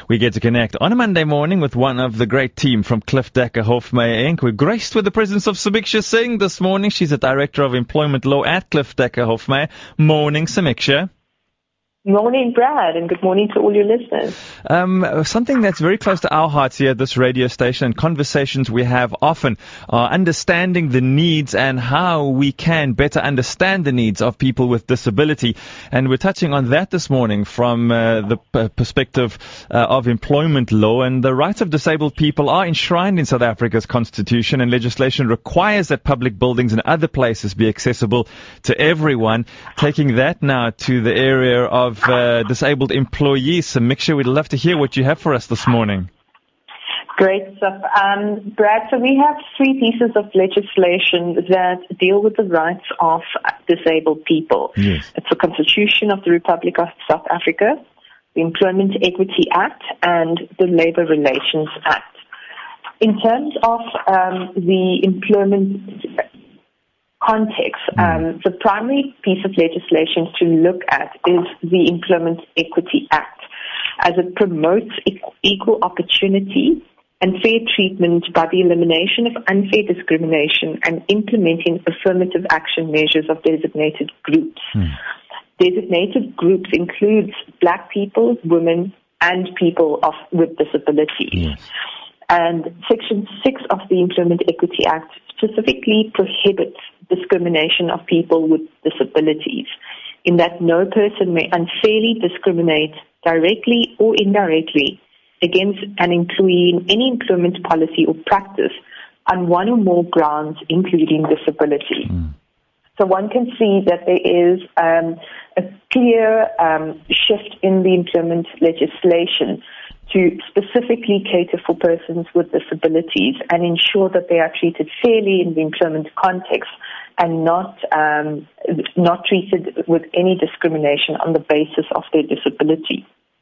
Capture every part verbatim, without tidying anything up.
We get to connect on a Monday morning with one of the great team from Cliff Decker Hofmeyr Incorporated. We're graced with the presence of Samiksha Singh this morning. She's a Director of Employment Law at Cliff Decker Hofmeyr. Morning, Samiksha. Morning, Brad, and good morning to all your listeners. Um, something that's very close to our hearts here at this radio station, and conversations we have often are understanding the needs and how we can better understand the needs of people with disability. And we're touching on that this morning from uh, the p- perspective uh, of employment law. And the rights of disabled people are enshrined in South Africa's constitution, and legislation requires that public buildings and other places be accessible to everyone. Taking that now to the area of Uh, disabled employees. Samiksha, we'd love to hear what you have for us this morning. Great stuff. Um, Brad, so we have three pieces of legislation that deal with the rights of disabled people. Yes. It's the Constitution of the Republic of South Africa, the Employment Equity Act, and the Labour Relations Act. In terms of um, the employment context, um, the primary piece of legislation to look at is the Employment Equity Act, as it promotes e- equal opportunity and fair treatment by the elimination of unfair discrimination and implementing affirmative action measures of designated groups. Mm. Designated groups includes black people, women, and people of, with disabilities. Yes. And Section six of the Employment Equity Act specifically prohibits discrimination of people with disabilities, in that no person may unfairly discriminate directly or indirectly against an employee in any employment policy or practice on one or more grounds, including disability. Mm. So one can see that there is um, a clear um, shift in the employment legislation to specifically cater for persons with disabilities and ensure that they are treated fairly in the employment context and not um, not treated with any discrimination on the basis of their disability.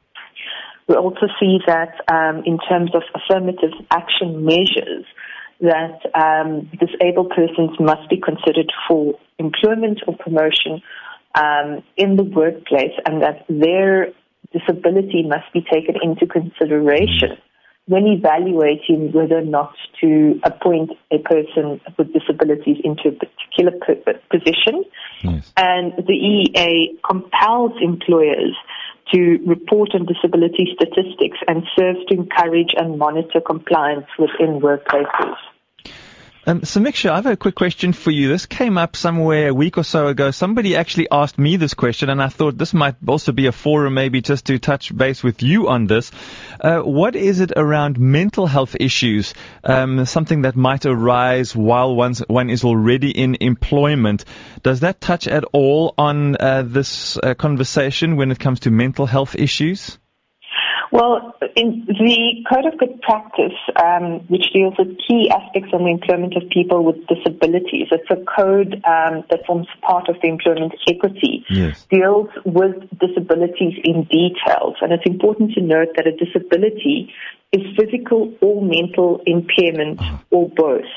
We also see that um, in terms of affirmative action measures, that um, disabled persons must be considered for employment or promotion um, in the workplace, and that their disability must be taken into consideration when evaluating whether or not to appoint a person with disabilities into a particular position. Yes. And the E E A compels employers to report on disability statistics and serves to encourage and monitor compliance within workplaces. Um, Samiksha, I have a quick question for you. This came up somewhere a week or so ago. Somebody actually asked me this question, and I thought this might also be a forum maybe just to touch base with you on this. Uh, what is it around mental health issues, um, something that might arise while one's, one is already in employment? Does that touch at all on uh, this uh, conversation when it comes to mental health issues? Well, in the Code of Good Practice, um, which deals with key aspects on the employment of people with disabilities, it's a code um, that forms part of the employment equity, yes. deals with disabilities in details. And it's important to note that a disability is physical or mental impairment or both.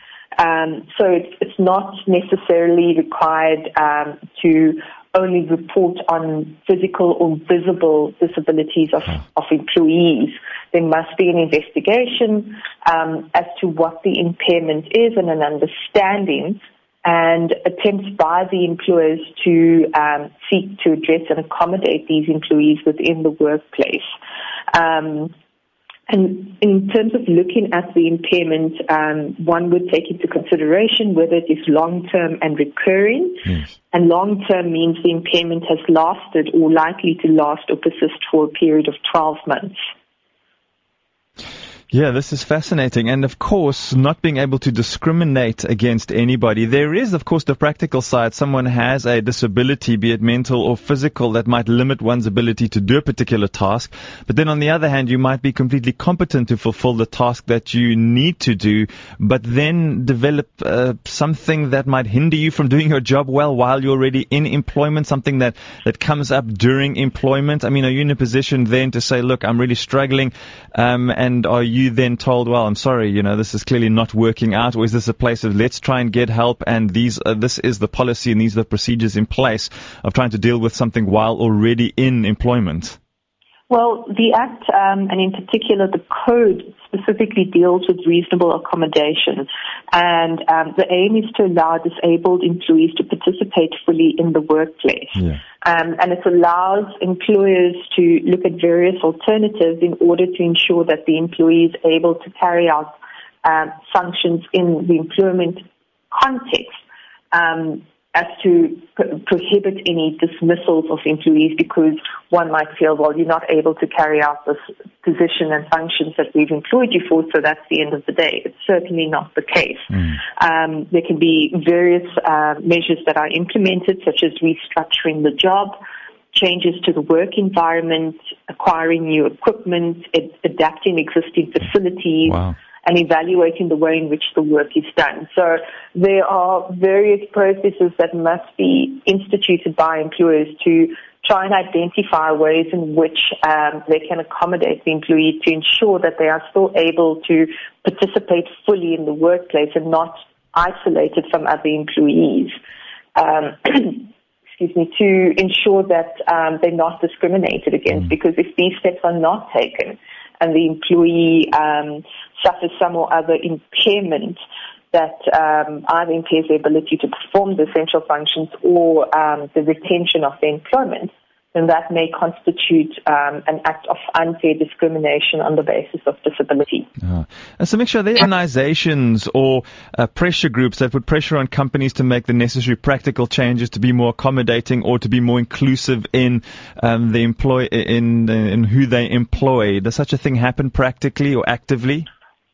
Um, so it's, it's not necessarily required um, to only report on physical or visible disabilities of, of employees. There must be an investigation um, as to what the impairment is and an understanding and attempts by the employers to um, seek to address and accommodate these employees within the workplace. Um, And in terms of looking at the impairment, um, one would take into consideration whether it is long-term and recurring. Yes. And long-term means the impairment has lasted or likely to last or persist for a period of twelve months. Yeah, this is fascinating. And of course, not being able to discriminate against anybody. There is, of course, the practical side. Someone has a disability, be it mental or physical, that might limit one's ability to do a particular task. But then on the other hand, you might be completely competent to fulfill the task that you need to do, but then develop uh, something that might hinder you from doing your job well while you're already in employment, something that, that comes up during employment. I mean, are you in a position then to say, look, I'm really struggling, um, and are you then told, well, I'm sorry, you know, this is clearly not working out, or is this a place of let's try and get help, and these uh, this is the policy and these are the procedures in place of trying to deal with something while already in employment? Well, the Act, um, and in particular the Code, specifically deals with reasonable accommodation. And um, the aim is to allow disabled employees to participate fully in the workplace. Yeah. Um, and it allows employers to look at various alternatives in order to ensure that the employee is able to carry out um, functions in the employment context. Um, as to pro- prohibit any dismissals of employees, because one might feel, well, you're not able to carry out this position and functions that we've employed you for, so that's the end of the day. It's certainly not the case. Mm. Um, there can be various uh, measures that are implemented, such as restructuring the job, changes to the work environment, acquiring new equipment, ad- adapting existing facilities, Wow. and evaluating the way in which the work is done. So there are various processes that must be instituted by employers to try and identify ways in which um, they can accommodate the employee to ensure that they are still able to participate fully in the workplace and not isolated from other employees. Um, excuse me, to ensure that um, they're not discriminated against, Mm. because if these steps are not taken and the employee um, suffers some or other impairment that um, either impairs their ability to perform the essential functions or um, the retention of their employment, then that may constitute um, an act of unfair discrimination on the basis of disability. Uh, so make sure there are organizations or uh, pressure groups that put pressure on companies to make the necessary practical changes to be more accommodating or to be more inclusive in um, the employ in in who they employ. Does such a thing happen practically or actively?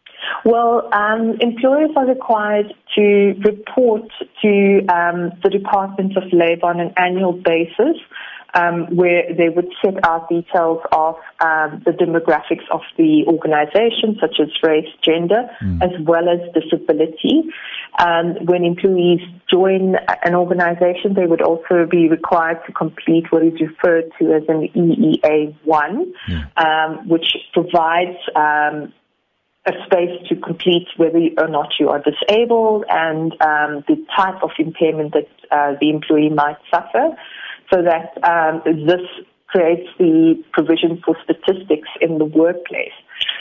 Well, um, employers are required to report to um, the Department of Labour on an annual basis, um, where they would set out details of um, the demographics of the organization, such as race, gender, mm. as well as disability. Um, when employees join an organization, they would also be required to complete what is referred to as an E E A one, yeah. um, which provides um, a space to complete whether or not you are disabled and um, the type of impairment that uh, the employee might suffer, so that um, this creates the provision for statistics in the workplace.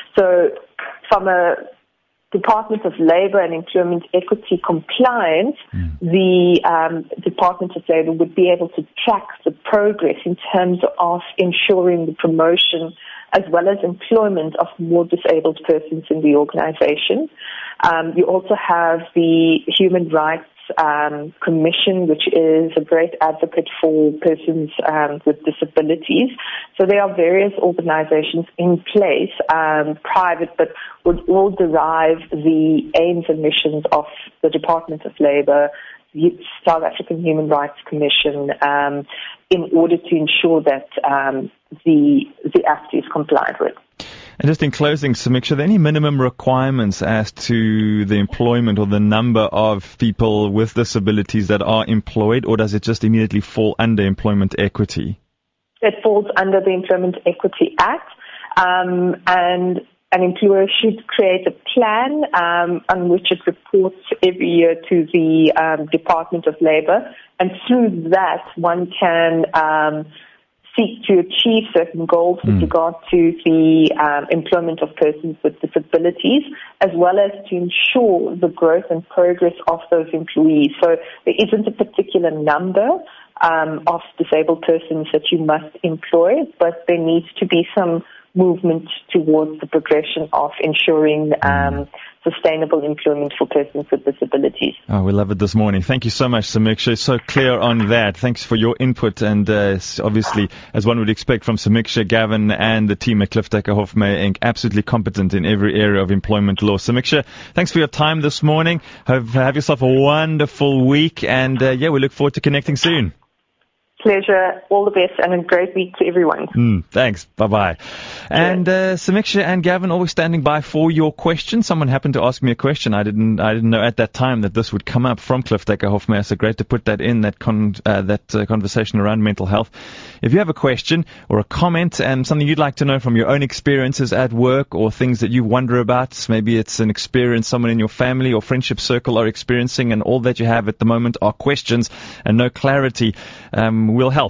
So from a Department of Labour and Employment Equity compliance, mm. the um, Department of Labour would be able to track the progress in terms of ensuring the promotion as well as employment of more disabled persons in the organization. Um, you also have the Human Rights um, Commission, which is a great advocate for persons um, with disabilities. So there are various organizations in place, um, private, but would all derive the aims and missions of the Department of Labour, the South African Human Rights Commission, um, in order to ensure that um, the the Act is complied with. And just in closing, Samiksha, are there any minimum requirements as to the employment or the number of people with disabilities that are employed, or does it just immediately fall under Employment Equity? It falls under the Employment Equity Act, um, and an employer should create a plan um, on which it reports every year to the um, Department of Labour, and through that one can um, seek to achieve certain goals with mm. regard to the um, employment of persons with disabilities, as well as to ensure the growth and progress of those employees. So there isn't a particular number um, of disabled persons that you must employ, but there needs to be some movement towards the progression of ensuring um, sustainable employment for persons with disabilities. Oh, we love it this morning. Thank you so much, Samiksha. So clear on that. Thanks for your input. And uh, obviously, as one would expect from Samiksha, Gavin and the team at Cliff Decker Hofmeyr Incorporated, absolutely competent in every area of employment law. Samiksha, thanks for your time this morning. Have, have yourself a wonderful week. And uh, yeah, we look forward to connecting soon. Pleasure. All the best and a great week to everyone. Mm, thanks. Bye-bye. And uh, Samiksha and Gavin always standing by for your questions. Someone happened to ask me a question. I didn't I didn't know at that time that this would come up from Cliff Decker Hofmeyr. So great to put that in, that con, uh, that uh, conversation around mental health. If you have a question or a comment and something you'd like to know from your own experiences at work or things that you wonder about, maybe it's an experience someone in your family or friendship circle are experiencing and all that you have at the moment are questions and no clarity, um, we'll help.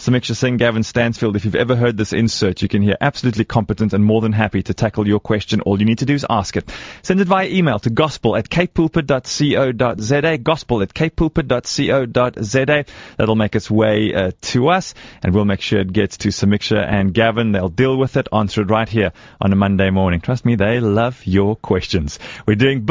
Samiksha Singh, Gavin Stansfield. If you've ever heard this insert, you can hear absolutely competent and more than happy to tackle your question. All you need to do is ask it. Send it via email to gospel at cape pulpit dot co dot za, gospel at cape pulpit dot co dot za. That'll make its way uh, to us, and we'll make sure it gets to Samiksha and Gavin. They'll deal with it, answer it right here on a Monday morning. Trust me, they love your questions. We're doing